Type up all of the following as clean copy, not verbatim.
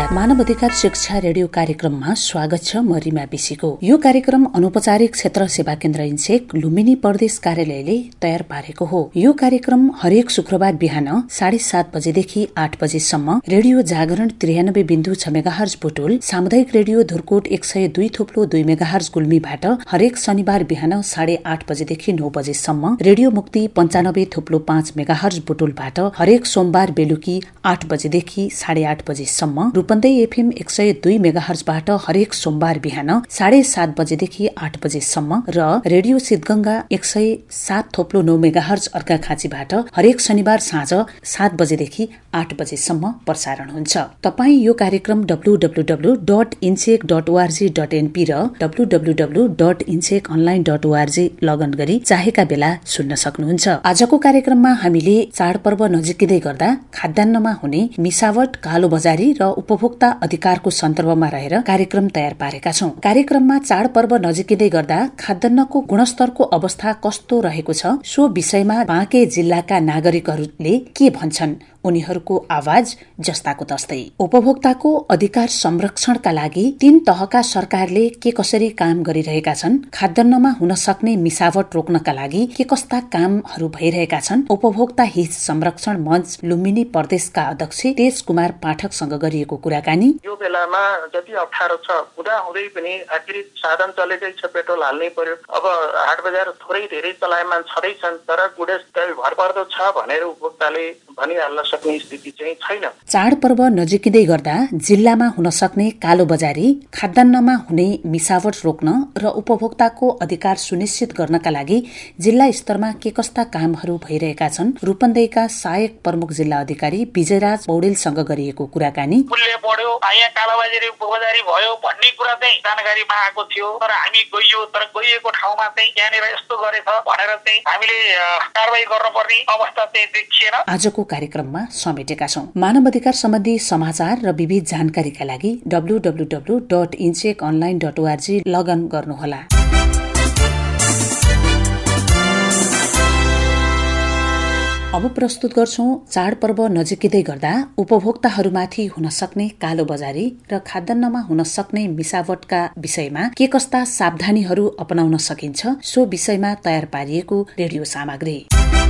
नमस्कार, मानव अधिकार शिक्षा रेडियो कार्यक्रममा स्वागत छ। म रिमा बिसीको। यो कार्यक्रम अनौपचारिक क्षेत्र सेवा केन्द्र इन्सेक लुम्बिनी प्रदेश कार्यालयले तयार पारेको हो। यो कार्यक्रम हरेक शुक्रबार बिहान 7:30 बजेदेखि 8 बजेसम्म रेडियो जागरण 93.6 मेगाहर्ज बुटोल, सामुदायिक रेडियो धुर्कोट 102.2 मेगाहर्ज गुल्मीबाट हरेक शनिबार बिहान 8:30 बजेदेखि 9 बजेसम्म, रेडियो मुक्ति 95.5 मेगाहर्ज बुटोलबाट हरेक सोमबार बेलुकी 8 बजेदेखि 8:30 बजेसम्म, रूपन्देही एफएम 102 मेगाहर्जबाट हरेक सोमबार बिहान 7:30 बजेदेखि 8 बजेसम्म र रेडियो सिद्धगंगा 107.9 मेगाहर्ज अर्घाखाँचीबाट हरेक शनिबार साँझ 7 बजेदेखि 8 बजेसम्म प्रसारण हुन्छ। तपाईँ यो कार्यक्रम www.insec.org.np र www.inseconline.org लगइन गरी चाहेका बेला सुन्न सक्नुहुन्छ। आजको कार्यक्रममा हामीले चाडपर्व नजिकै गर्दा खाद्यान्नमा हुने मिसावट, कालो बजारी र उपभोक्ता अधिकारको सन्दर्भमा रहेर कार्यक्रम तयार पारेका छौं। कार्यक्रममा चाडपर्व नजिकै गर्दा खाद्यान्नको गुणस्तरको अवस्था कस्तो रहेको छ, सो विषयमा बाँके जिल्लाका नागरिकहरूले के भन्छन्, उनीहरूको आवाज जस्ताको तस्तै। उपभोक्ताको अधिकार संरक्षणका लागि 3 तहका सरकारले के कसरी काम गरिरहेका छन्, खाद्यान्नमा हुन सक्ने मिसावट रोक्नका लागि के कस्ता कामहरू भइरहेका छन्, उपभोक्ता हित संरक्षण मञ्च लुम्बिनी प्रदेशका अध्यक्ष तेज कुमार पाठकसँग गरिएको कुराकानी। यो बेलामा जति अप्ठ्यारो छ हुँदा हुँदै पनि आखिर साधन चलेकै छ, पेट्रोल हाल्नै पर्यो। अब हाट बजार थोरै धेरै चलायमान छँदैछन्, तर गुणस्तर भरपर्दो छ भनेर उपभोक्ताले भनिहाल्न सक्ने स्थिति चाहिँ छैन। चाडपर्व नजिकै गर्दा जिल्लामा हुन सक्ने कालो बजारी, खाद्यान्नमा हुने मिसावट रोक्न र उपभोक्ताको अधिकार सुनिश्चित गर्नका लागि जिल्ला स्तरमा के कस्ता कामहरू भइरहेका छन्, रूपन्देहीका सहायक प्रमुख जिल्ला अधिकारी विजयराज पौडेलसँग गरिएको कुराकानी। मूल्य बढ्यो, यहाँ कालोबजारी उपबजारी भयो भन्ने कुरा चाहिँ जानकारीमा आएको थियो, तर हामी गइयो, तर गइएको ठाउँमा चाहिँ यहाँनिर यस्तो गरेछ भनेर चाहिँ हामीले कारबाही गर्नुपर्ने अवस्था चाहिँ देखिएन। आजको कार्यक्रममा समेटेका छौं। मानव अधिकार सम्बन्धी समाचार र विविध जानकारीका लागि www.inseconline.org लगइन गर्नुहोला। अब प्रस्तुत गर्छौं चाडपर्व नजिकै गर्दा उपभोक्ताहरूमाथि हुन सक्ने कालो बजारी र खाद्यान्नमा हुन सक्ने मिसावटका विषयमा के कस्ता सावधानीहरू अपनाउन सकिन्छ, सो विषयमा तयार पारिएको रेडियो सामग्री।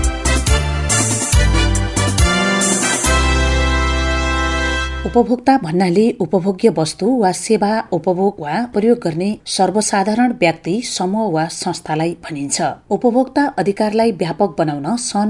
उपभोक्ता भन्नाले उपभोग्य वस्तु वा सेवा उपभोग वा प्रयोग गर्ने सर्वसाधारण व्यक्ति, समूह वा संस्थालाई भनिन्छ। उपभोक्ता अधिकारलाई व्यापक बनाउन सन्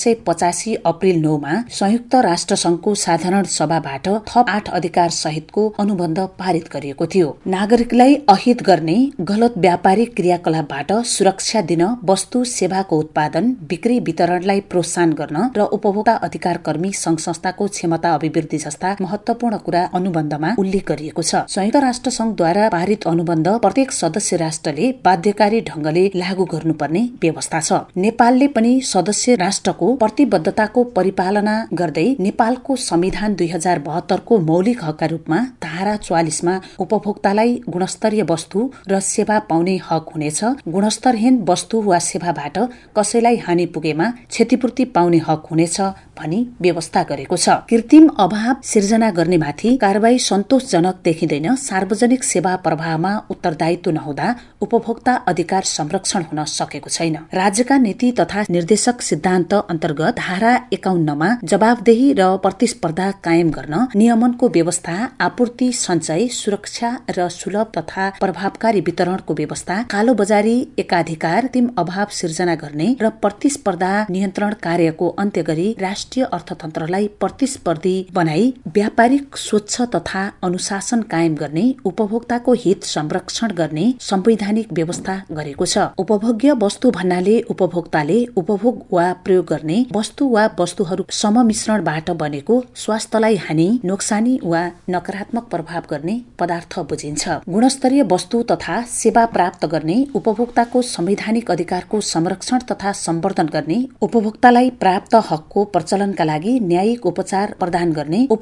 1985 अप्रिल 9 मा संयुक्त राष्ट्र संघको साधारण सभाबाट थप 8 अधिकार सहितको अनुबन्ध पारित गरिएको थियो। नागरिकलाई अहित गर्ने गलत व्यापारिक क्रियाकलापबाट सुरक्षा दिन, वस्तु सेवाको उत्पादन, बिक्री, वितरणलाई प्रोत्साहन गर्न र उपभोक्ता अधिकार कर्मी संघ संस्थाको क्षमता अभिवृद्धि जस्ता महत्वपूर्ण कुरा अनुबन्धमा उल्लेख गरिएको छ। संयुक्त राष्ट्र संघद्वारा पारित अनुबन्ध प्रत्येक सदस्य राष्ट्रले बाध्यकारी ढंगले लागू गर्नुपर्ने व्यवस्था छ। नेपालले पनि सदस्य राष्ट्रको प्रतिबद्धताको परिपालना गर्दै नेपालको संविधान 2072 को मौलिक हकका रूपमा धारा 44 मा उपभोक्तालाई गुणस्तरीय वस्तु र सेवा पाउने हक हुनेछ, गुणस्तरहीन वस्तु वा सेवाबाट कसैलाई हानि पुगेमा क्षतिपूर्ति पाउने हक हुनेछ भनी व्यवस्था गरेको छ। कृत्रिम अभाव सिर्जना गर्नेमाथि कारबाही सन्तोषजनक देखिँदैन। सार्वजनिक सेवा प्रवाहमा उत्तरदायित्व नहुँदा उपभोक्ता अधिकार संरक्षण हुन सकेको छैन। राज्यका नीति तथा निर्देशक सिद्धान्त अन्तर्गत धारा 51 मा जवाबदेही र प्रतिस्पर्धा कायम गर्न, नियमनको व्यवस्था, आपूर्ति, सञ्चय, सुरक्षा र सुलभ तथा प्रभावकारी वितरणको व्यवस्था, कालो बजारी, एकाधिकार, कृत्रिम अभाव सिर्जना गर्ने र प्रतिस्पर्धा नियन्त्रण कार्यको अन्त्य गरी राष्ट्रिय अर्थतन्त्रलाई प्रतिस्पर्धी बनाई व्यापारिक स्वच्छ तथा अनुशासन कायम गर्ने, उपभोक्ताको हित संरक्षण गर्ने संवैधानिक व्यवस्था गरेको छ। उपभोग्य वस्तु भन्नाले उपभोक्ताले उपभोग वा प्रयोग गर्ने वस्तु वा वस्तुहरू सममिश्रणबाट बनेको, स्वास्थ्यलाई हानि, नोक्सानी वा नकारात्मक प्रभाव गर्ने पदार्थ बुझिन्छ। गुणस्तरीय वस्तु तथा सेवा प्राप्त गर्ने, उपभोक्ताको संवैधानिक अधिकारको संरक्षण तथा सम्वर्धन गर्ने, उपभोक्तालाई प्राप्त हकको प्रचलनका लागि न्यायिक उपचार प्रदान गर्ने, उपभोक्तालाई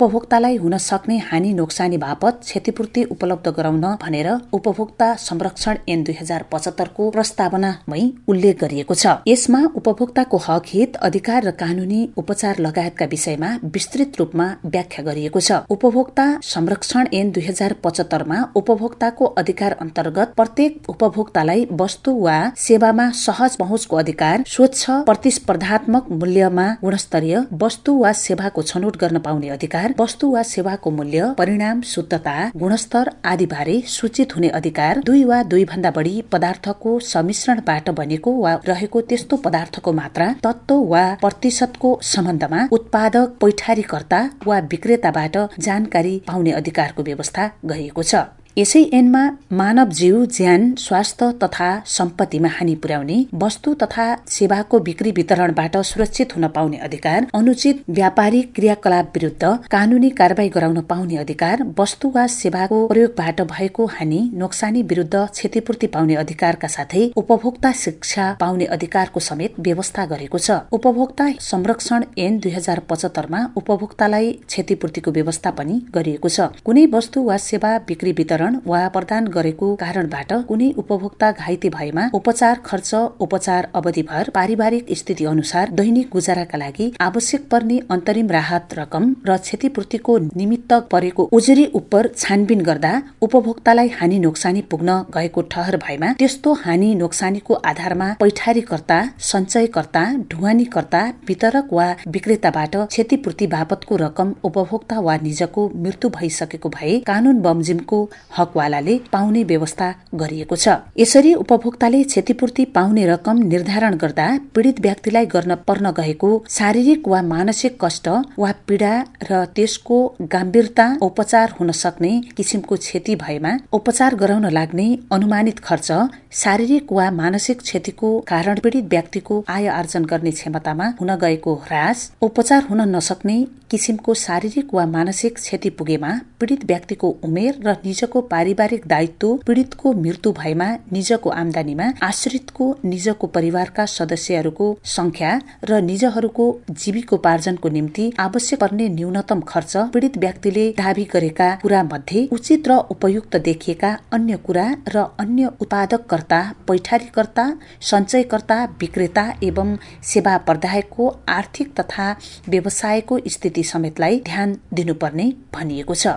उपभोक्तालाई हुन सक्ने हानि नोक्सानी बापत क्षतिपूर्ति उपलब्ध गराउन भनेर उपभोक्ता संरक्षण ऐन 2075 को प्रस्तावनामै उल्लेख गरिएको छ। यसमा उपभोक्ताको हक, हित, अधिकार र कानूनी उपचार लगायतका विषयमा विस्तृत रूपमा व्याख्या गरिएको छ। उपभोक्ता संरक्षण ऐन 2075 मा उपभोक्ताको अधिकार अन्तर्गत प्रत्येक उपभोक्तालाई वस्तु वा सेवामा सहज पहुँचको अधिकार, स्वच्छ प्रतिस्पर्धात्मक मूल्यमा गुणस्तरीय वस्तु वा सेवाको छनौट गर्न पाउने अधिकार, वस्तु वा सेवाको मूल्य, परिणाम, शुद्धता, गुणस्तर आदि बारे सूचित हुने अधिकार, 2 वा 2 भन्दा बढी पदार्थको सम्मिश्रणबाट बनेको वा रहेको त्यस्तो पदार्थको मात्रा, तत्व वा प्रतिशतको सम्बन्धमा उत्पादक, पैठारीकर्ता वा विक्रेताबाट जानकारी पाउने अधिकारको व्यवस्था गरिएको छ। यसै ऐनमा मानव जीव, ज्यान, स्वास्थ्य तथा सम्पत्तिमा हानि पुर्याउने, वस्तु तथा सेवाको बिक्री वितरणबाट सुरक्षित हुन पाउने अधिकार, अनुचित व्यापारिक क्रियाकलाप विरुद्ध कानूनी कारबाही गराउन पाउने अधिकार, वस्तु वा सेवाको प्रयोगबाट भएको हानि नोक्सानी विरुद्ध क्षतिपूर्ति पाउने अधिकारका साथै उपभोक्ता शिक्षा पाउने अधिकारको समेत व्यवस्था गरेको छ। उपभोक्ता संरक्षण ऐन 2075 मा उपभोक्तालाई क्षतिपूर्तिको व्यवस्था पनि गरिएको छ। कुनै वस्तु वा सेवा बिक्री वितरण वा प्रदान गरेको कारणबाट कुनै उपभोक्ता घाइते भएमा उपचार खर्च, उपचार अवधिभर, पारिवारिक स्थिति अनुसार दैनिक गुजाराका लागि आवश्यक पर्ने अन्तरिम राहत रकम र क्षतिपूर्तिको निमित्त परेको उजुरी उपर छानबिन गर्दा उपभोक्तालाई हानि नोक्सानी पुग्न गएको ठहर भएमा त्यस्तो हानि नोक्सानीको आधारमा पैठारीकर्ता, सञ्चयकर्ता, ढुवानीकर्ता, वितरक वा विक्रेताबाट क्षतिपूर्ति बापतको रकम उपभोक्ता वा निजको मृत्यु भइसकेको भए कानून बमोजिमको हकवालाले पाउने व्यवस्था गरिएको छ। यसरी उपभोक्ताले क्षतिपूर्ति पाउने रकम निर्धारण गर्दा पीडित व्यक्तिलाई गर्न पर्न गएको शारीरिक वा मानसिक कष्ट वा पीडा र त्यसको गम्भीरता, उपचार हुन सक्ने किसिमको क्षति भएमा उपचार गराउन लाग्ने अनुमानित खर्च, शारीरिक वा मानसिक क्षतिको कारण पीडित व्यक्तिको आय आर्जन गर्ने क्षमतामा हुन गएको ह्रास, उपचार हुन नसक्ने किसिमको शारीरिक वा मानसिक क्षति पुगेमा पीडित व्यक्तिको उमेर र निजको पारिवारिक दायित्व, पीडितको मृत्यु भएमा निजको आम्दानीमा आश्रितको निजको परिवारका सदस्यहरूको संख्या र निजहरूको जीविकोपार्जनको निम्ति आवश्यक पर्ने न्यूनतम खर्च, पीडित व्यक्तिले दावी गरेका कुरा मध्ये उचित र उपयुक्त देखिएका अन्य कुरा र अन्य उत्पादककर्ता, पैठारीकर्ता, सञ्चयकर्ता, विक्रेता एवं सेवा प्रदायकको आर्थिक तथा व्यवसायको स्थिति समेतलाई ध्यान दिनुपर्ने भनिएको छ।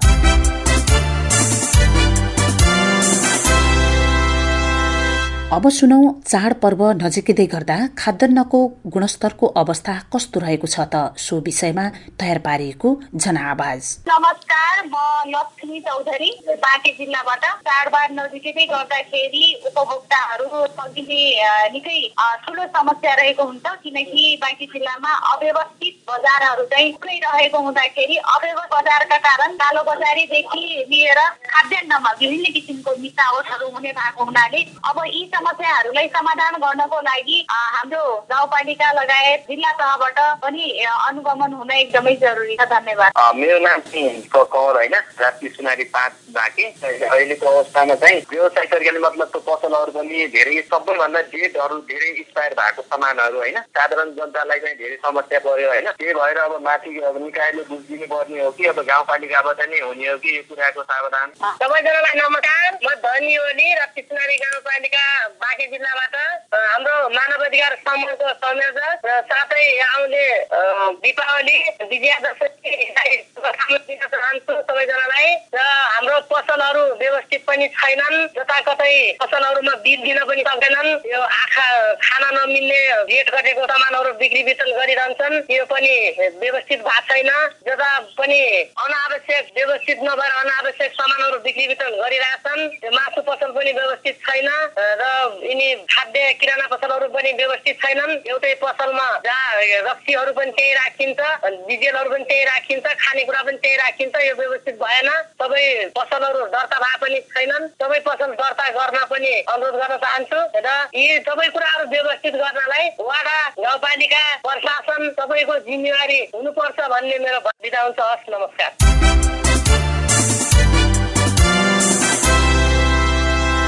अब सुनौ चाडपर्व नजिकै गर्दा खाद्यान्नको गुणस्तरको अवस्था कस्तो रहेको छ त सो विषयमा तयार पारिएको जनआवाज। नमस्कार, म लक्ष्मी चौधरी बाँके जिल्लाबाट। चाडबाड नजिकै गर्दाखेरि उपभोक्ताहरू पहिले निकै ठुलो समस्या रहेको हुन्छ, किनकि बाँके जिल्लामा अव्यवस्थित बजारहरू चाहिँ पुरै रहेको हुँदाखेरि अव्यवस्थित बजारका कारण कालो बजारीदेखि लिएर खाद्यान्नमा विभिन्न किसिमको मिसावटहरू हुने भएको हुनाले अब यी समस्याहरूलाई समाधान गर्नको लागि हाम्रो गाउँपालिका लगायत जिल्ला तहबाट पनि अनुगमन हुन एकदमै जरुरी छ। धन्यवाद। मेरो नाम कवर होइन, राष्ट्रिय सुनारी 5 बाँके। अहिलेको अवस्थामा चाहिँ व्यवसाय तरिकाले मतलबको पसलहरू पनि धेरै, सबैभन्दा डेटहरू धेरै एक्सपायर भएको सामानहरू होइन, साधारण जनतालाई चाहिँ धेरै समस्या पर्यो होइन। त्यही भएर अब माथि निकायले बुझिदिनु पर्ने हो कि अब गाउँपालिकाबाट नै हुने हो कि यो कुराको सावधान। सबैजनालाई नमस्कार, म धनी ओली राष्ट्रिय सुनारी गाउँपालिका बाँके जिल्लाबाट हाम्रो मानव अधिकार समूहको संयोजक र साथै आउने दीपावली, विजयादशमीलाई शुभकामना दिन चाहन्छु सबैजनालाई। र हाम्रो पसलहरू व्यवस्थित पनि छैनन्, जताकतै पसलहरूमा बिल दिन पनि सक्दैनन्। यो आँखा खान नमिल्ने रेट घटेको सामानहरू बिक्री वितरण गरिरहन्छन्, यो पनि व्यवस्थित भएको छैन। जता पनि अनावश्यक व्यवस्थित नभएर अनावश्यक सामानहरू बिक्री वितरण गरिरहेछन्। मासु पसल पनि व्यवस्थित छैन र यिनी खाद्य किराना पसलहरू पनि व्यवस्थित छैनन्। एउटै पसलमा रक्सीहरू पनि त्यही राखिन्छ, डिजेलहरू पनि त्यही राखिन्छ, खानेकुरा पनि त्यही राखिन्छ। यो व्यवस्थित भएन। सबै पसलहरू दर्ता भए पनि छैनन्। सबै पसल दर्ता गर्न पनि अनुरोध गर्न चाहन्छु र यी सबै कुराहरू व्यवस्थित गर्नलाई वडा, गाउँपालिका, प्रशासन सबैको जिम्मेवारी हुनुपर्छ भन्ने मेरो बिदा हुन्छ। हस्, नमस्कार।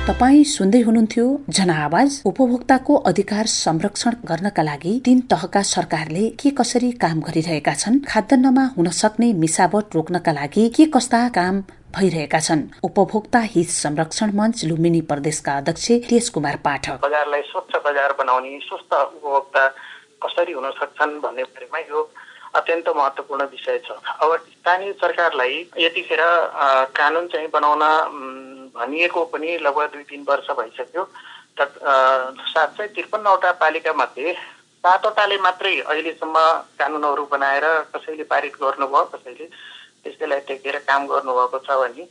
तपाई सुन्दै हुनुहुन्थ्यो जनआवाज। उपभोक्ताको अधिकार संरक्षण गर्नका लागि 3 तहका सरकारले के कसरी काम गरिरहेका छन्, खाद्यान्नमा हुन सक्ने मिसावट रोक्नका लागि के कस्ता काम भइरहेका छन्। उपभोक्ता हित संरक्षण मञ्च लुम्बिनी प्रदेशका अध्यक्ष तेज कुमार पाठक। बजारलाई स्वच्छ बजार बनाउने, स्वस्थ उपभोक्ता कसरी हुन सक्छन् भन्ने बारेमा यो अत्यन्त महत्त्वपूर्ण विषय छ। अब स्थानीय सरकारलाई यतिखेर कानुन चाहिँ बनाउन भनिएको पनि लगभग 2-3 वर्ष भइसक्यो। 753वटा पालिका मध्ये 7वटाले मात्रै अहिलेसम्म कानुनहरू बनाएर कसैले पारित गर्नुभयो, कसैले त्यसैलाई टेकेर काम गर्नुभएको छ भने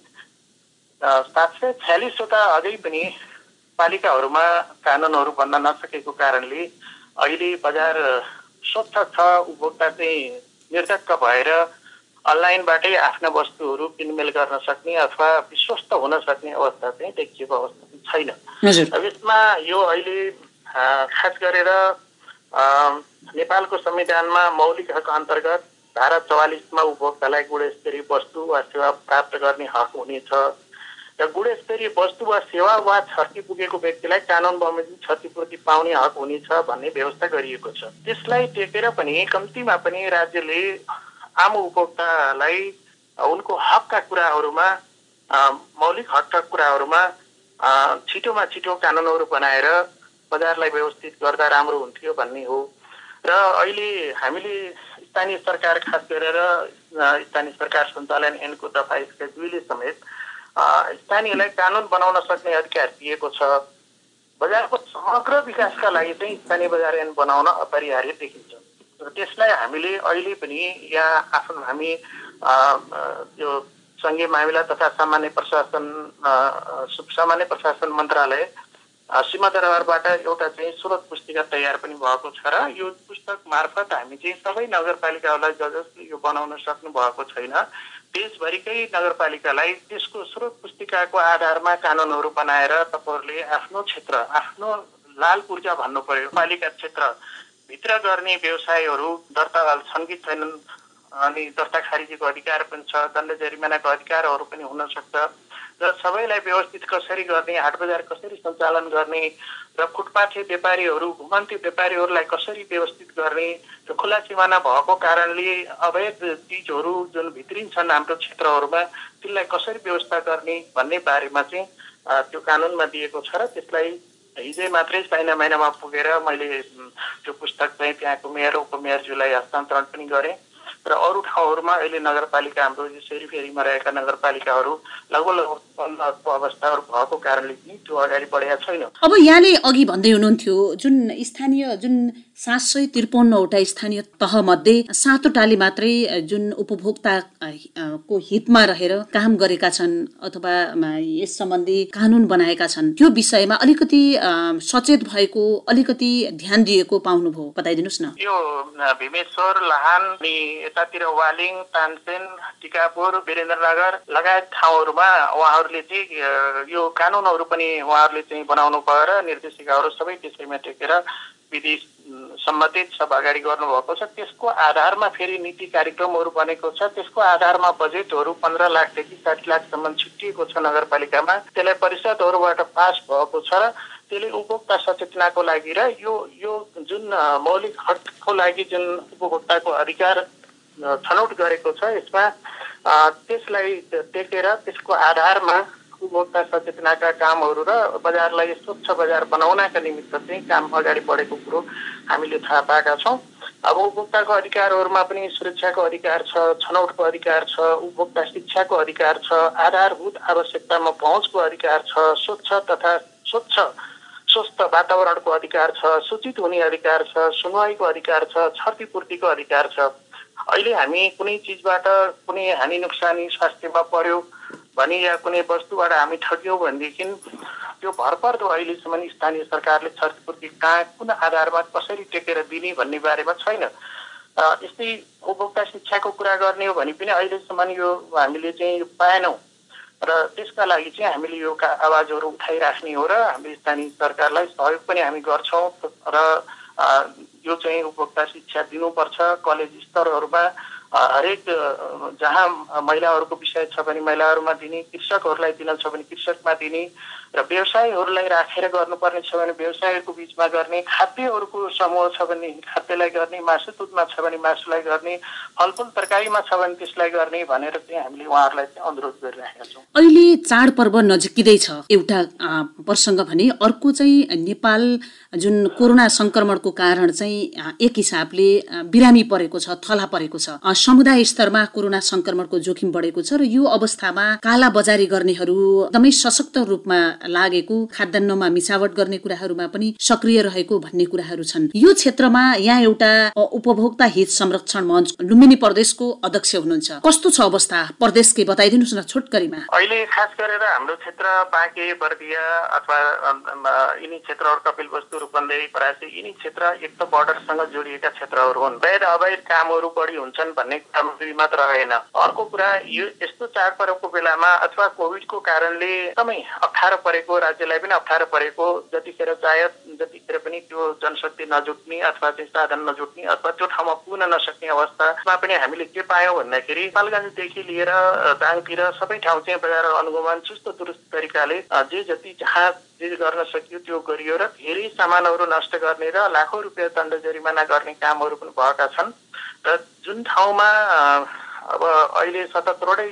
746वटा अझै पनि पालिकाहरूमा कानुनहरू बन्न नसकेको कारणले अहिले बजार स्वच्छ छ। उपभोक्ता चाहिँ निर्धक्क भएर अनलाइनबाटै आफ्ना वस्तुहरू किनमेल गर्न सक्ने अथवा विश्वस्त हुन सक्ने अवस्था चाहिँ देखिएको अवस्था छैन। अब यसमा यो अहिले खास गरेर नेपालको संविधानमा मौलिक हक अन्तर्गत धारा 44मा उपभोक्तालाई गुणस्तरीय वस्तु वा सेवा प्राप्त गर्ने हक हुनेछ र गुणस्तरीय वस्तु वा सेवा वा क्षति पुगेको व्यक्तिलाई कानुन बमोजिम क्षतिपूर्ति पाउने हक हुनेछ भन्ने व्यवस्था गरिएको छ। त्यसलाई टेकेर पनि कम्तीमा पनि राज्यले आम उपभोक्तालाई उनको हकका कुराहरूमा, मौलिक हकका कुराहरूमा छिटोमा छिटो कानुनहरू बनाएर बजारलाई व्यवस्थित गर्दा राम्रो हुन्थ्यो भन्ने हो। र अहिले हामीले स्थानीय सरकार, खास गरेर स्थानीय सरकार सञ्चालन ऐनको दफा 2ले समेत स्थानीयलाई कानुन बनाउन सक्ने अधिकार दिएको छ। बजारको समग्र विकासका लागि चाहिँ स्थानीय बजार ऐन बनाउन अपरिहार्य देखिन्छ र त्यसलाई हामीले अहिले पनि यहाँ हामी यो सङ्घीय मामिला तथा सामान्य प्रशासन मन्त्रालय सिंहदरबारबाट एउटा चाहिँ स्रोत पुस्तिका तयार पनि भएको छ र यो पुस्तक मार्फत हामी चाहिँ सबै नगरपालिकाहरूलाई जसले यो बनाउन सक्नु भएको छैन देशभरिकै नगरपालिकालाई त्यसको स्रोत पुस्तिकाको आधारमा कानुनहरू बनाएर तपाईहरुले आफ्नो क्षेत्र, आफ्नो लाल पूर्जा भन्नु पर्यो, पालिका क्षेत्र भित्र गर्ने व्यवसायहरू दर्ता छन् कि छैनन्, अनि दर्ता खारिजीको अधिकार पनि छ, दण्ड जरिमानाको अधिकारहरू पनि हुन सक्छ र सबैलाई व्यवस्थित कसरी गर्ने, हाट बजार कसरी सञ्चालन गर्ने र फुटपाथे व्यापारीहरू, घुमन्ते व्यापारीहरूलाई कसरी व्यवस्थित गर्ने र खुला सिमाना भएको कारणले अवैध चीजहरू जुन भित्रिन्छन् हाम्रो क्षेत्रहरूमा त्यसलाई कसरी व्यवस्था गर्ने भन्ने बारेमा चाहिँ त्यो कानुनमा दिएको छ र त्यसलाई हिजै मात्रै चाइना महिनामा पुगेर मैले त्यो पुस्तक चाहिँ त्यहाँको मेयर उपमेयरज्यूलाई हस्तान्तरण पनि गरेँ र अरू ठाउँहरूमा अहिले नगरपालिका हाम्रो यसरी फेरीमा रहेका नगरपालिकाहरू लगभग अवस्थाहरू भएको कारणले पनि त्यो अगाडि बढेको छैन। अब यहाँले अघि भन्दै हुनुहुन्थ्यो जुन स्थानीय 753वटा स्थानीय तह मध्ये 7वटाले मात्रै जुन उपभोक्ता को हितमा रहेर काम गरेका छन् अथवा यस सम्बन्धी कानुन बनाएका छन्। त्यो विषयमा अलिकति सचेत भएको, अलिकति ध्यान दिएको पाउनुभयो, बताइदिनुस् न। यो भीमेश्वर, लाहान, यतातिर वालिङ, तानसेन, टिकापुर, वीरेन्द्रनगर लगायत ठाउँहरूमा उहाँहरूले चाहिँ यो कानुनहरू पनि उहाँहरूले चाहिँ बनाउनु भयो र निर्देशिकाहरू सबै त्यसैमा टेकेर विधि सम्बन्धित सब अगाडि गर्नुभएको छ। त्यसको आधारमा फेरि नीति कार्यक्रमहरू बनेको छ। त्यसको आधारमा बजेटहरू 15 लाखदेखि 60 लाखसम्म छुट्टिएको छ नगरपालिकामा। त्यसलाई परिषदहरूबाट पास भएको छ र त्यसले उपभोक्ता सचेतनाको लागि र यो जुन मौलिक हकको लागि जुन उपभोक्ताको अधिकार छनौट गरेको छ यसमा त्यसलाई टेकेर त्यसको आधारमा उपभोक्ता सचेतनाका कामहरू र बजारलाई स्वच्छ बजार बनाउनका निमित्त चाहिँ काम अगाडि बढेको कुरो हामीले थाहा पाएका छौँ। अब उपभोक्ताको अधिकारहरूमा पनि सुरक्षाको अधिकार छ, छनौटको अधिकार छ, उपभोक्ता शिक्षाको अधिकार छ, आधारभूत आवश्यकतामा पहुँचको अधिकार छ, स्वच्छ तथा स्वस्थ वातावरणको अधिकार छ, सूचित हुने अधिकार छ, सुनवाईको अधिकार छ, क्षतिपूर्तिको अधिकार छ। अहिले हामी कुनै चिजबाट कुनै हानि नोक्सानी स्वास्थ्यमा पर्यो भने या कुनै वस्तुबाट हामी ठग्यौँ भनेदेखि त्यो भरपर्दो अहिलेसम्म स्थानीय सरकारले क्षतिपूर्ति कहाँ, कुन आधारमा कसरी टेकेर दिने भन्ने बारेमा छैन। यस्तै उपभोक्ता शिक्षाको कुरा गर्ने हो भने पनि अहिलेसम्म यो हामीले चाहिँ पाएनौँ र त्यसका लागि चाहिँ हामीले यो आवाजहरू उठाइराख्ने हो र हामीले स्थानीय सरकारलाई सहयोग पनि हामी गर्छौँ र यो चाहिँ उपभोक्ता शिक्षा दिनुपर्छ। कलेज स्तरहरूमा हरेक जहाँ महिलाहरूको विषय छ भने महिलाहरूमा दिने, कृषकहरूलाई दिन छ भने कृषकमा दिने र व्यवसायीहरूलाई राखेर गर्नुपर्ने छ भने व्यवसायीहरूको बीचमा गर्ने, खाद्यहरूको समूह छ भने खाद्यलाई गर्ने, मासु दुधमा छ भने मासुलाई गर्ने, फलफुल तरकारीमा छ भने त्यसलाई गर्ने भनेर चाहिँ हामीले उहाँहरूलाई चाहिँ अनुरोध गरिरहेका छौँ। अहिले चाडपर्व नजिकिँदैछ एउटा प्रसङ्ग भने अर्को चाहिँ नेपाल जुन कोरोना संक्रमणको कारण चाहिँ एक हिसाबले बिरामी परेको छ, थला परेको छ। समुदाय स्तरमा कोरोना संक्रमणको जोखिम बढेको छ र यो अवस्थामा काला बजारी गर्नेहरू एकदमै सशक्त रूपमा लागेको, खाद्यान्नमा मिसावट गर्ने कुराहरूमा पनि सक्रिय रहेको भन्ने कुराहरू छन्। यो क्षेत्रमा यहाँ एउटा उपभोक्ता हित संरक्षण मञ्च लुम्बिनी प्रदेशको अध्यक्ष हुनुहुन्छ, कस्तो छ अवस्था प्रदेशकै बताइदिनुहोस् न छोटकरीमा। अहिले खास गरेर हाम्रो क्षेत्र बाँके, बर्दिया अथवा यिनी क्षेत्रहरू कपिलवस्तु, रूपन्देही, परासी यिनी क्षेत्र एक त बोर्डरसँग जोडिएका क्षेत्रहरू हुन्। वैध अवैध कामहरू बढी हुन्छन् भन्ने कुरा मात्र रहेन। अर्को कुरा यो यस्तो चाडपर्वको बेलामा अथवा कोभिडको कारणले एकदमै अप्ठ्यारो परेको, राज्यलाई पनि अप्ठ्यारो परेको, जतिखेर पनि त्यो जनशक्ति नजुट्ने अथवा चाहिँ साधन नजुट्ने अथवा त्यो ठाउँमा पुग्न नसक्ने अवस्थामा पनि हामीले के पायौँ भन्दाखेरि पालगञ्जदेखि लिएर दाङतिर सबै ठाउँ चाहिँ बजार अनुगमन चुस्त दुरुस्त तरिकाले जे जति जहाँ जे गर्न सकियो त्यो गरियो र धेरै सामानहरू नष्ट गर्ने र लाखौँ रुपियाँ दण्ड जरिमाना गर्ने कामहरू पनि भएका छन्। र जुन ठाउँमा अब अहिले 77वटै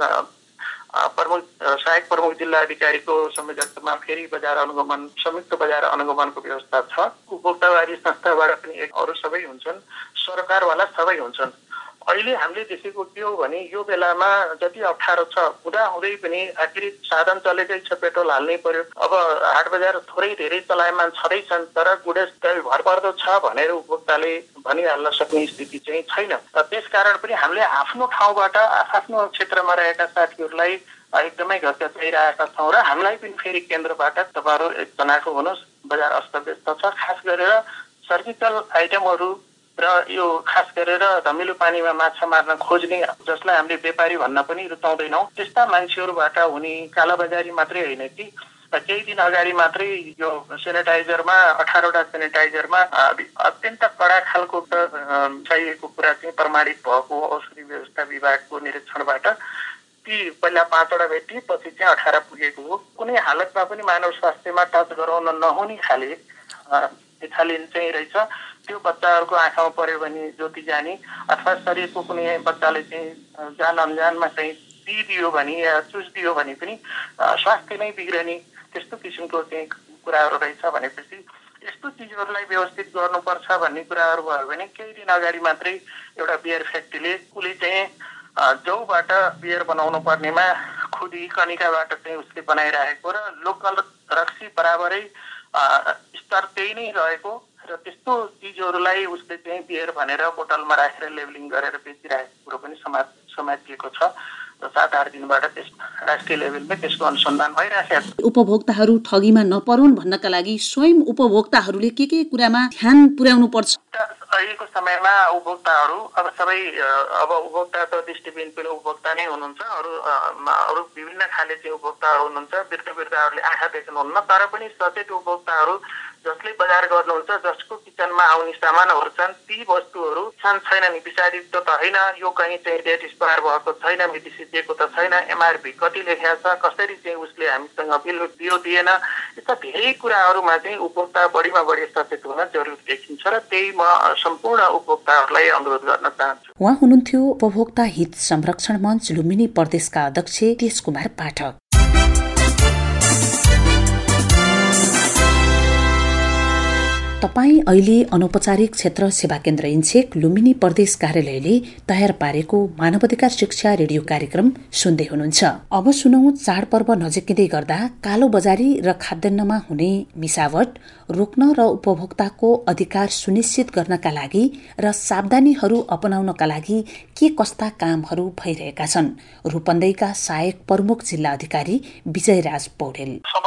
सहायक प्रमुख जिल्ला अधिकारीको संयोजकत्वमा फेरि बजार अनुगमन, संयुक्त बजार अनुगमनको व्यवस्था छ। उपभोक्तावादी संस्थाबाट पनि अरू सबै हुन्छन्, सरकारवाला सबै हुन्छन्। अहिले हामीले देखेको के हो भने यो बेलामा जति अप्ठ्यारो छ हुँदाहुँदै पनि आखिरी साधन चलेकै छ, पेट्रोल हाल्नै पर्यो। अब हाट बजार थोरै धेरै चलायमान छँदैछन् तर गुणस्तरीय भरपर्दो छ भनेर उपभोक्ताले भनिहाल्न सक्ने स्थिति चाहिँ छैन। र त्यसकारण पनि हामीले आफ्नो ठाउँबाट आफ्नो क्षेत्रमा रहेका साथीहरूलाई एकदमै घरका चाहिरहेका छौँ र हामीलाई पनि फेरि केन्द्रबाट तपाईँहरू एकजनाको हुनुहोस्, बजार अस्तव्यस्त छ, खास गरेर सर्जिकल आइटमहरू र यो खास गरेर धमिलो पानीमा माछा मार्न खोज्ने, जसलाई हामीले व्यापारी भन्न पनि रुचाउँदैनौँ, त्यस्ता मान्छेहरूबाट हुने कालाबजारी मात्रै होइन कि केही दिन अगाडि मात्रै यो सेनिटाइजरमा 18वटा सेनिटाइजरमा अत्यन्त कडा खालको चाहिएको कुरा चाहिँ प्रमाणित भएको औषधि व्यवस्था विभागको निरीक्षणबाट ती पहिला 5वटा भेटी पछि चाहिँ 18 पुगेको हो। कुनै हालतमा पनि मानव स्वास्थ्यमा टच गराउन नहुने खाले एथालिन चाहिँ रहेछ। त्यो बच्चाहरूको आँखामा पर्यो भने ज्योति जाने अथवा शरीरको कुनै बच्चाले चाहिँ जान अनजानमा चाहिँ पिदियो भने या चुस्दियो भने पनि स्वास्थ्य नै बिग्रने त्यस्तो किसिमको चाहिँ कुराहरू रहेछ। भनेपछि यस्तो चिजहरूलाई व्यवस्थित गर्नुपर्छ भन्ने कुराहरू भयो भने केही दिन अगाडि मात्रै एउटा बियर फ्याक्ट्रीले उसले चाहिँ जौबाट बियर बनाउनु पर्नेमा खुदी कनिकाबाट चाहिँ उसले बनाइरहेको र लोकल रक्सी बराबरै स्तर त्यही नै रहेको र त्यस्तो चिजहरूलाई उसले चाहिँ बियर भनेर बोतलमा राखेर लेबलिङ गरेर बेचिरहेको कुरो पनि समातिएको छ। 7-8 दिनबाट त्यस राष्ट्रिय लेभलमा त्यसको अनुसन्धान भइरहेको छ। उपभोक्ताहरू ठगीमा नपरुन् भन्नका लागि स्वयं उपभोक्ताहरूले के कुरामा ध्यान पुर्याउनु पर्छ? अहिलेको समयमा उपभोक्ताहरू अब उपभोक्ता त दृष्टिबिन पनि उपभोक्ता नै हुनुहुन्छ, अरू विभिन्न खाले चाहिँ उपभोक्ताहरू हुनुहुन्छ। वृद्धहरूले आँखा देख्नुहुन्न तर पनि सचेत उपभोक्ताहरू जसले बजार गर्नुहुन्छ, जसको किचनमा आउने सामानहरू छन् ती वस्तुहरू छैनन्, विषायुक्त त होइन, यो कहीँ चाहिँ डेट एक्सपायर भएको छैन, मिति सिद्धिएको त छैन, एमआरपी कति लेखेको छ, कसरी चाहिँ उसले हामीसँग बिल दियो दिएन, यस्ता धेरै कुराहरूमा चाहिँ उपभोक्ता बढीमा बढी सचेत हुन जरुरी देखिन्छ र त्यही म सम्पूर्ण उपभोक्ताहरूलाई अनुरोध गर्न चाहन्छु। उहाँ हुनुहुन्थ्यो उपभोक्ता हित संरक्षण मञ्च लुम्बिनी प्रदेशका अध्यक्ष तेज कुमार पाठक। तपाईँ अहिले अनौपचारिक क्षेत्र सेवा केन्द्र इन्चेक लुम्बिनी प्रदेश कार्यालयले तयार पारेको मानवाधिकार शिक्षा रेडियो कार्यक्रम सुन्दै हुनुहुन्छ। अब सुनौं चाडपर्व नजिकिँदै गर्दा कालो बजारी र खाद्यान्नमा हुने मिसावट रोक्न र उपभोक्ताको अधिकार सुनिश्चित गर्नका लागि र सावधानीहरू अपनाउनका लागि के कस्ता कामहरू भइरहेका छन्। रूपन्देहीका सहायक प्रमुख जिल्ला अधिकारी विजयराज पौडेल।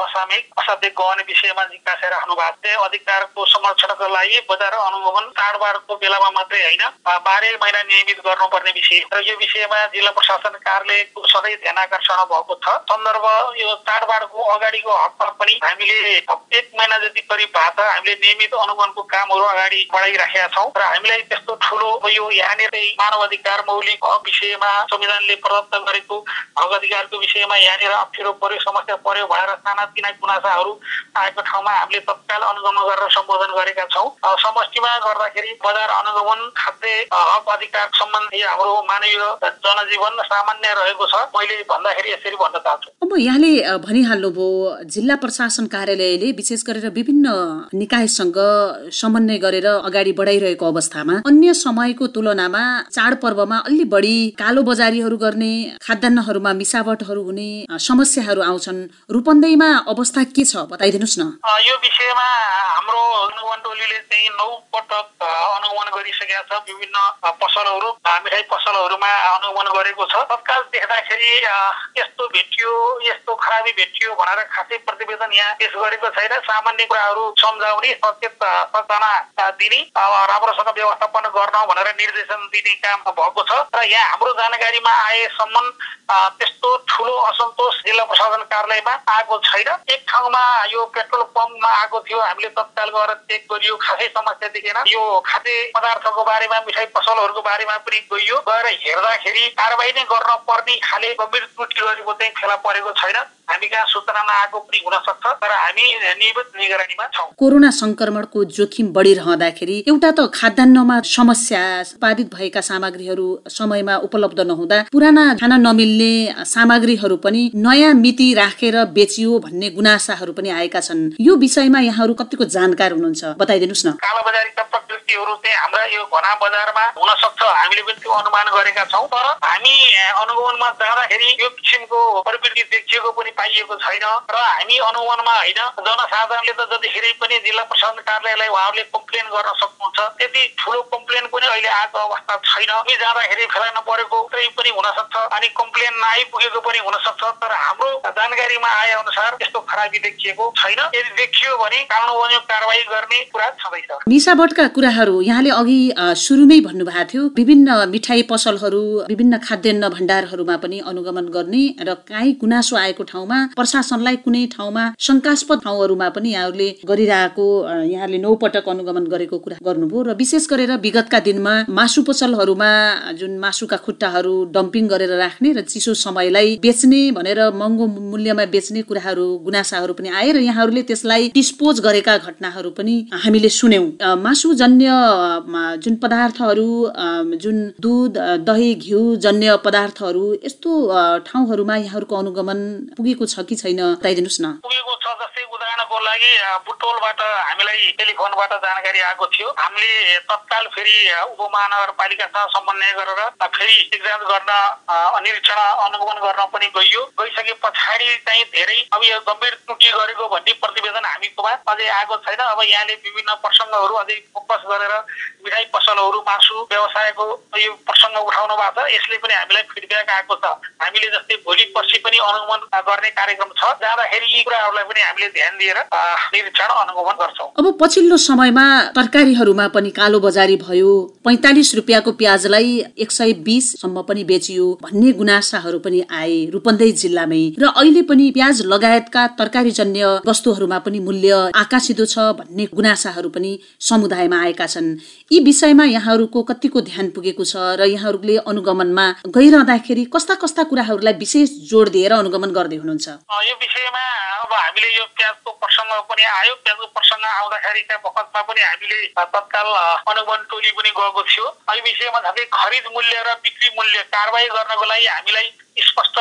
असामयिक असाध्य गहन विषयमा जिज्ञासा राख्नु भएको छ। अधिकारको संरक्षणको लागि बजार अनुगमन चाडबाडको बेलामा मात्रै होइन 12 महिना नियमित गर्नुपर्ने विषय र यो विषयमा जिल्ला प्रशासन कार्यालयको सधैँ ध्यान आकर्षण भएको छ। सन्दर्भ यो चाडबाडको अगाडिको हप्ता पनि हामीले 1 महिना जति करिब भएको छ हामीले नियमित अनुगमनको कामहरू अगाडि बढाइराखेका छौँ र हामीलाई त्यस्तो ठुलो यो यहाँनिर मानव अधिकार मौलिक हक विषयमा संविधानले प्रदत्त गरेको हक अधिकारको विषयमा यहाँनिर अप्ठ्यारो पर्यो समस्या पर्यो भनेर सानातिना गुनासाहरू आएको ठाउँमा हामीले तत्काल अनुगमन गरेर सम्बोधन गरेका छौँ। समष्टिमा गर्दाखेरि बजार अनुगमन खाद्य हक अधिकार सम्बन्धी हाम्रो मानवीय जनजीवन सामान्य रहेको छ। मैले भन्दाखेरि यसरी भन्न चाहन्छु। अब यहाँले भनिहाल्नुभयो जिल्ला प्रशासन कार्यालयले विशेष गरेर विभिन्न निकायसँग समन्वय गरेर अगाडि बढाइरहेको अवस्थामा अन्य समयको तुलनामा चाडपर्वमा अलि बढी कालो बजारीहरू गर्ने खाद्यान्नहरूमा मिसावटहरू हुने समस्याहरू आउँछन्। रूपन्देहीमा अवस्था के छ बताइदिनुस् न। यो विषयमा हाम्रो अनुगमन टोलीले चाहिँ 9 पटक अनुगमन गरिसकेका छ। विभिन्न पसलहरू मिठाई पसलहरूमा अनुगमन गरेको छ। तत्काल देख्दाखेरि यस्तो भेटियो यस्तो खराबी भेटियो भनेर खासै प्रतिवेदन यहाँ पेश गरेको छैन। सामान्य कुराहरू सम्झाउने सचेत सूचना दिने राम्रोसँग व्यवस्थापन गर्न भनेर निर्देशन दिने काम भएको छ र यहाँ हाम्रो जानकारीमा आएसम्म त्यस्तो ठुलो असन्तोष जिल्ला प्रशासन कार्यालयमा आएको छैन। एक ठाउँमा यो पेट्रोल पम्पमा आएको थियो हामीले तत्काल गएर चेक गरियो खासै समस्या देखेन। यो खाद्य पदार्थको बारेमा मिठाई पसलहरूको बारेमा पनि गइयो गएर हेर्दाखेरि कारबाही नै गर्न पर्ने खाले गम्भीर त्रुटि गरेको चाहिँ फेला परेको छैन। हामी कहाँ सूचना नआएको पनि हुन सक्छ तर हामी नियमित निगरानीमा छौँ। कोरोना संक्रमणको जोखिम बढिरहँदाखेरि एउटा त खाद्यान्नमा समस्या उत्पादित भएका सामग्रीहरू समयमा उपलब्ध नहुँदा पुराना खान नमिल्ने सामग्रीहरू पनि नयाँ मिति राखेर बेचियो भन्ने गुनासाहरू पनि आएका छन्। यो विषयमा यहाँहरू कतिको जानकार हुनुहुन्छ बताइदिनुस् न। कालोबजारीका प्रकृतिहरू चाहिँ हाम्रा यो घना बजारमा हुन सक्छ हामीले पनि त्यो अनुमान गरेका छौँ तर हामी अनुगमनमा जाँदाखेरि यो किसिमको प्रवृत्ति देखिएको पनि पाइएको छैन र हामी अनुगमनमा होइन जनसाधारणले त जतिखेरै पनि जिल्ला प्रशासन कार्यालयलाई उहाँहरूले कम्प्लेन गर्न सक्नुहुन्छ। त्यति ठुलो कम्प्लेन पनि अहिले आएको अवस्था छैन। हामी जाँदाखेरि फेला नपरेको पनि हुन सक्छ अनि कम्प्लेन नआइपुगेको पनि हुन सक्छ तर हाम्रो जानकारीमा आए अनुसार त्यस्तो खराबी देखिएको छैन। यदि देखियो भने कानुनी कारबाही गर्ने कुरा छँदैछ। मिसावटका कुराहरू यहाँले अघि सुरुमै भन्नुभएको थियो विभिन्न मिठाई पसलहरू विभिन्न खाद्यान्न भण्डारहरूमा पनि अनुगमन गर्ने र काहीँ गुनासो आएको ठाउँमा प्रशासनलाई कुनै ठाउँमा शंकास्पद ठाउँहरूमा पनि यहाँहरूले गरिरहेको यहाँले 9 पटक अनुगमन गरेको कुरा गर्नुभयो र विशेष गरेर विगतका दिनमा मासु पसलहरूमा जुन मासुका खुट्टाहरू डम्पिङ गरेर राख्ने र चिसो समयलाई बेच्ने भनेर महँगो मूल्यमा बेच्ने कुराहरू गुनासाहरू पनि आए र यहाँहरूले त्यसलाई डिस्पोज गरेका घटनाहरू पनि हामीले सुन्यौं। मासुजन्य जुन पदार्थहरू जुन दूध दही घिउ जन्य पदार्थहरू यस्तो ठाउँहरूमा यहाँहरूको अनुगमन पुगेको छ कि छैन बताइदिनुस् न। पुगेको छ जस्तै उदाहरणको लागि बुटोलबाट हामीलाई टेलिफोनबाट जानकारी आएको थियो। हामीले तत्काल फेरि उपमहानगरपालिकासँग समन्वय गरेर फेरि जाँच गर्न निरीक्षण अनुगमन गर्न पनि गइसके पछाडि चाहिँ धेरै अब यो गम्भीर त्रुटि गरेको भन्ने प्रतिवेदन हामीकोमा अझै आएको छैन। अब यहाँले विभिन्न प्रसङ्गहरू अझै फोकस गरेर मिठाई पसलहरू मासु व्यवसायको यो प्रसङ्ग उठाउनु भएको छ। यसले पनि हामीलाई फिडब्याक आएको छ। हामीले जस्तै भोलि पर्सि पनि अनुगमन गर्ने कार्यक्रम छ। जाँदाखेरि यी कुराहरूलाई पनि हामीले ध्यान दिएर निरीक्षण अनुगमन गर्छौँ। अब पछिल्लो समयमा तरकारीहरूमा पनि कालो बजारी भयो। 45 रुपियाँको प्याजलाई 120 सम्म पनि बेचियो भन्ने गुनासाहरू पनि आए रूपन्देही जिल्लामै र अहिले पनि प्याज लगायतका तरकारीजन्य वस्तुहरूमा पनि मूल्य आकाशिदो छ भन्ने गुनासाहरू पनि समुदायमा आएका छन्। यी विषयमा यहाँहरूको कतिको ध्यान पुगेको छ र यहाँहरूले अनुगमनमा गइरहँदाखेरि कस्ता कस्ता कुराहरूलाई विशेष जोड दिएर अनुगमन गर्दै हुनुहुन्छ? यो विषयमा अब हामीले यो प्याजको प्रसङ्ग पनि आयो। प्याजको प्रसङ्ग आउँदाखेरिका बखतमा पनि हामीले तत्काल अनुगमन टोली पनि गएको थियो। यो विषयमा झन्डै खरिद मूल्य र बिक्री मूल्य कारबाही गर्नको लागि हामीलाई स्पष्ट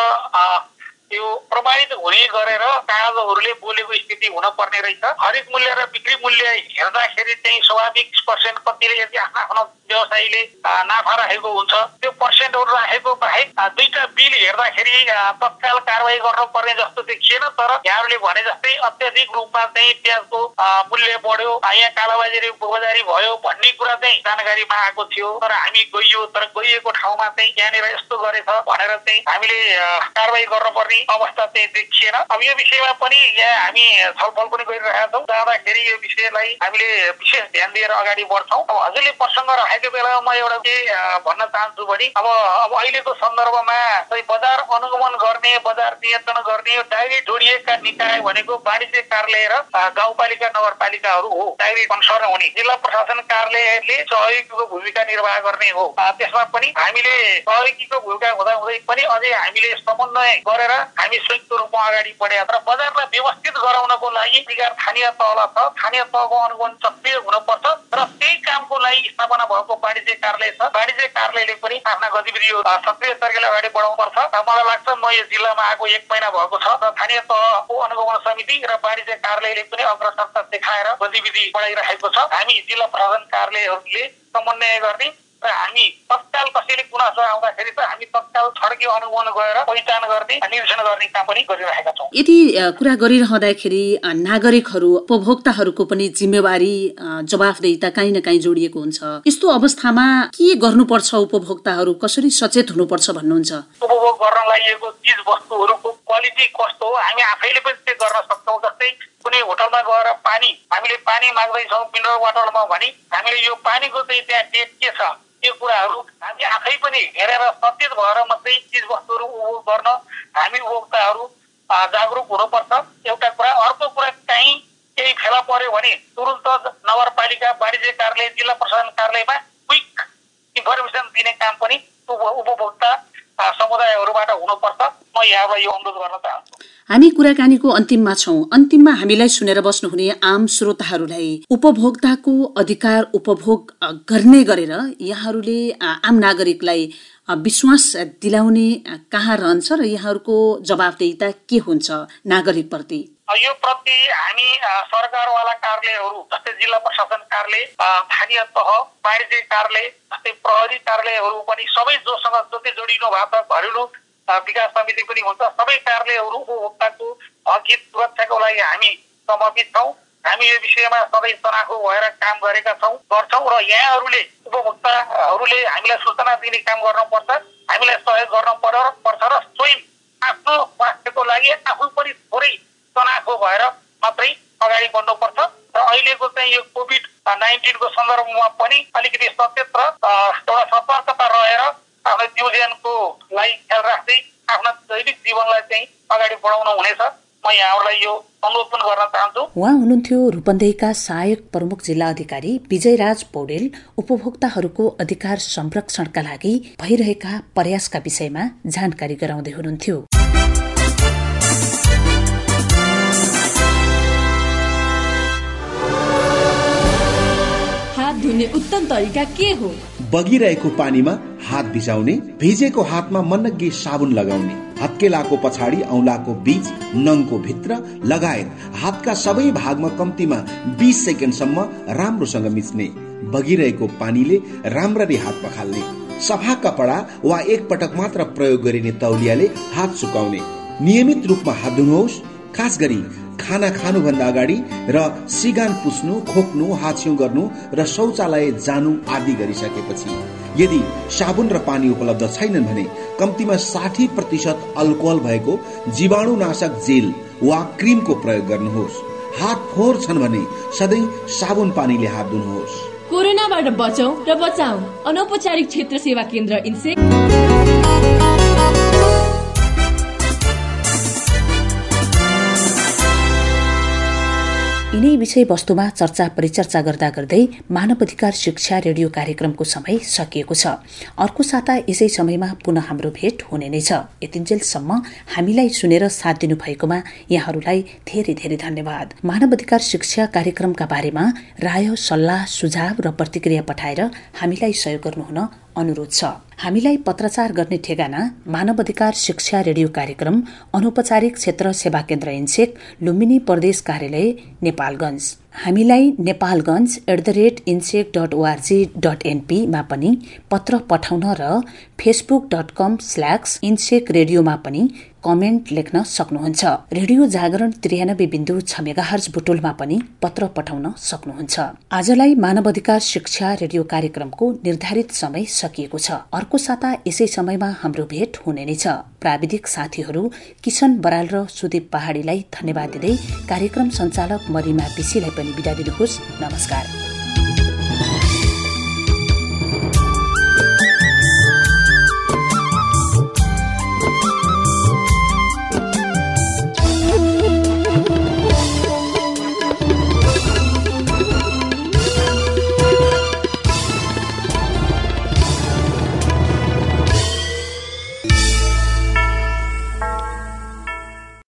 यो प्रमाणित हुने गरेर कागजहरूले बोलेको स्थिति हुन पर्ने रहेछ। खरिद मूल्य र बिक्री मूल्य हेर्दाखेरि चाहिँ स्वाभाविक पर्सेन्ट कतिले यदि आफ्नो व्यवसायीले नाफा राखेको हुन्छ त्यो पर्सेन्टहरू राखेको बाहेक दुईटा बिल हेर्दाखेरि तत्काल कारबाही गर्नुपर्ने जस्तो देखिएन। तर यहाँहरूले भने जस्तै अत्याधिक रूपमा चाहिँ प्याजको मूल्य बढ्यो, यहाँ कालाबजारी बजारी भयो भन्ने कुरा चाहिँ जानकारीमा आएको थियो। तर हामी गइयो, तर गइएको ठाउँमा चाहिँ यहाँनिर यस्तो गरेछ भनेर चाहिँ हामीले कारबाही गर्नुपर्ने अवस्था चाहिँ देखिएन। अब यो विषयमा पनि यहाँ हामी छलफल पनि गरिरहेका छौँ। जाँदाखेरि यो विषयलाई हामीले विशेष ध्यान दिएर अगाडि बढ्छौँ। अब हजुरले प्रसङ्ग राखेको बेलामा म एउटा के भन्न चाहन्छु भने अब अहिलेको सन्दर्भमा चाहिँ बजार अनुगमन गर्ने, बजार नियन्त्रण गर्ने डाइरेक्ट जोडिएका निकाय भनेको वाणिज्य कार्यालय र गाउँपालिका नगरपालिकाहरू हो। डाइरेक्ट कन्सर्न हुने जिल्ला प्रशासन कार्यालयले सहयोगीको भूमिका निर्वाह गर्ने हो। त्यसमा पनि हामीले सहयोगीको भूमिका हुँदाहुँदै पनि अझै हामीले समन्वय गरेर हामी संयुक्त रूपमा अगाडि बढेका। तर बजारलाई व्यवस्थित गराउनको लागि अधिकार स्थानीय तहलाई छ, स्थानीय तहको अनुगमन सक्रिय हुनुपर्छ र त्यही कामको लागि स्थापना भएको वाणिज्य कार्यालय छ। वाणिज्य कार्यालयले पनि आफ्ना गतिविधिहरू सक्रिय तरिकाले अगाडि बढाउनुपर्छ। मलाई लाग्छ म यो जिल्लामा आएको 1 महिना भएको छ र स्थानीय तहको अनुगमन समिति र वाणिज्य कार्यालयले पनि अग्रसरता देखाएर गतिविधि बढाइरहेको छ। हामी जिल्ला प्रशासन कार्यालयहरूले समन्वय गर्ने र हामी तत्काल कसैले गुनासो आउँदाखेरि त हामी तत्काल छड्के अनुगमन गरेर पहिचान गर्ने, निरीक्षण गर्ने काम पनि गरिरहेका छौँ। यदि कुरा गरिरहँदाखेरि नागरिकहरू, उपभोक्ताहरूको पनि जिम्मेवारी, जवाफदेहिता काहीँ न काहीँ जोडिएको हुन्छ। यस्तो अवस्थामा के गर्नुपर्छ, उपभोक्ताहरू कसरी सचेत हुनुपर्छ भन्नुहुन्छ? उपभोग गर्न लागेको चिज वस्तुहरूको क्वालिटी कस्तो हो हामी आफैले पनि चेक गर्न सक्छौँ। जस्तै कुनै होटलमा गएर हामीले पानी माग्दैछौँ मिनरल वाटरमा भने हामीले यो पानीको चाहिँ त्यहाँ डेट के छ यो कुराहरू हामी आफै पनि हेरेर सचेत भएर मात्रै चिज वस्तुहरू उपभोग गर्न हामी उपभोक्ताहरू जागरुक हुनुपर्छ। एउटा कुरा। अर्को कुरा, कहीँ केही फेला पर्यो भने तुरुन्त नगरपालिका, वाणिज्य कार्यालय, जिल्ला प्रशासन कार्यालयमा क्विक इन्फर्मेसन दिने काम पनि उपभोक्ता समुदायहरूबाट हुनुपर्छ। म यहाँबाट यो अनुरोध गर्न चाहन्छु। हामी कुराकानीको अन्तिममा छौं। अन्तिममा हामीलाई सुनेर बस्नुहुने आम श्रोताहरूलाई उपभोक्ताको अधिकार उपभोग गर्ने गरेर यहाँहरूले आम नागरिकलाई विश्वास दिलाउने कहाँ रहन्छ र यहाँहरूको जवाफदेहिता के हुन्छ नागरिकप्रति? यो प्रति हामी सरकारवाला कार्यालयहरू जस्तै जिल्ला प्रशासन कार्यालय, स्थानीय तह, वाणिज्य कार्यालय, जस्तै प्रहरी कार्यालयहरू पनि सबै जोसँग जति जोडिनु भएको छ, घरेलु विकास समिति पनि हुन्छ, सबै कार्यालयहरू उपभोक्ताको हक हित सुरक्षाको लागि हामी समर्पित छौँ। हामी यो विषयमा सधैँ तनाखु भएर काम गर्छौँ र यहाँहरूले उपभोक्ताहरूले हामीलाई सूचना दिने काम गर्नुपर्छ, हामीलाई सहयोग गर्नुपर्छ र स्वयं आफ्नो स्वास्थ्यको लागि आफू पनि थोरै तनाखु भएर मात्रै अगाडि बढ्नुपर्छ। र अहिलेको चाहिँ यो कोभिड-19 को सन्दर्भमा पनि अलिकति सचेत र एउटा सतर्कता रहेर आफ्नो जीवनको लागि ख्याल राख्दै आफ्नो दैनिक जीवनलाई चाहिँ अगाडि बढाउनु हुनेछ। म यहाँहरूलाई यो अनुरोध पनि गर्न चाहन्छु। उहाँ हुनुहुन्थ्यो रूपन्देहीका सहायक प्रमुख जिल्ला अधिकारी विजयराज पौडेल। उपभोक्ताहरूको अधिकार संरक्षणका लागि भइरहेका प्रयासका विषयमा जानकारी गराउँदै हुनुहुन्थ्यो। हात धुने उत्तम तरिका के हो? बगिरहेको पानीमा हात भिजाउने, भिजेको हातमा मनग्गे साबुन लगाउने, हत्केलाको पछाडि औंलाको बीच, नङको भित्र लगायत हातका सबै भागमा कम्तीमा 20 सेकेन्डसम्म राम्रोसँग मिच्ने, बगिरहेको पानीले राम्ररी हात पखाल्ने, सफा कपडा वा एक पटक मात्र प्रयोग गरिने तौलियाले हात सुकाउने, नियमित रूपमा हात धुनुहोस्। खास गरी खाना खानुभन्दा अगाडि र सिगान पुस्नु, खोक्नु, हाछ्यौं गर्नु र शौचालय जानु आदि गरिसकेपछि। यदि साबुन र पानी उपलब्ध छैनन् भने कम्तीमा 60% अल्कोहल भएको जीवाणुनाशक जेल वा क्रिमको प्रयोग गर्नुहोस्। हात फोहोर छन् भने सधैँ साबुन पानीले हात धुनुहोस्। कोरोनाबाट बचौं र बचाऊ। अनौपचारिक क्षेत्र सेवा केन्द्र इन्से। यिनै विषयवस्तुमा चर्चा परिचर्चा गर्दा गर्दै मानव अधिकार शिक्षा रेडियो कार्यक्रमको समय सकिएको छ। अर्को साता यसै समयमा पुनः हाम्रो भेट हुने नै छ। यतिन्जेलसम्म हामीलाई सुनेर साथ दिनु भएकोमा यहाँहरूलाई धेरै धेरै धन्यवाद। मानव अधिकार शिक्षा कार्यक्रमका बारेमा राय, सल्लाह, सुझाव र प्रतिक्रिया पठाएर हामीलाई सहयोग गर्नुहुन अनुरोध छ। हामीलाई पत्रचार गर्ने ठेगाना मानव अधिकार शिक्षा रेडियो कार्यक्रम अनौपचारिक क्षेत्र सेवा केन्द्र इन्सेक लुम्बिनी प्रदेश कार्यालय नेपालगञ्ज। हामीलाई nepalganj@insec.org.np मा पनि पत्र पठाउन र facebook.com/insec रेडियोमा पनि कमेन्ट लेख्न सक्नुहुन्छ। रेडियो जागरण 93.6 मेगाहर्ज बुटोलमा पनि पत्र पठाउन सक्नुहुन्छ। आजलाई मानव अधिकार शिक्षा रेडियो कार्यक्रमको निर्धारित समय सकिएको छ। अर्को साता यसै समयमा हाम्रो भेट हुने नै छ। प्राविधिक साथीहरू किशन बराल र सुदीप पहाडीलाई धन्यवाद दिँदै कार्यक्रम सञ्चालक मरिमा पिसीलाई पनि बिदा दिनुहोस्। नमस्कार।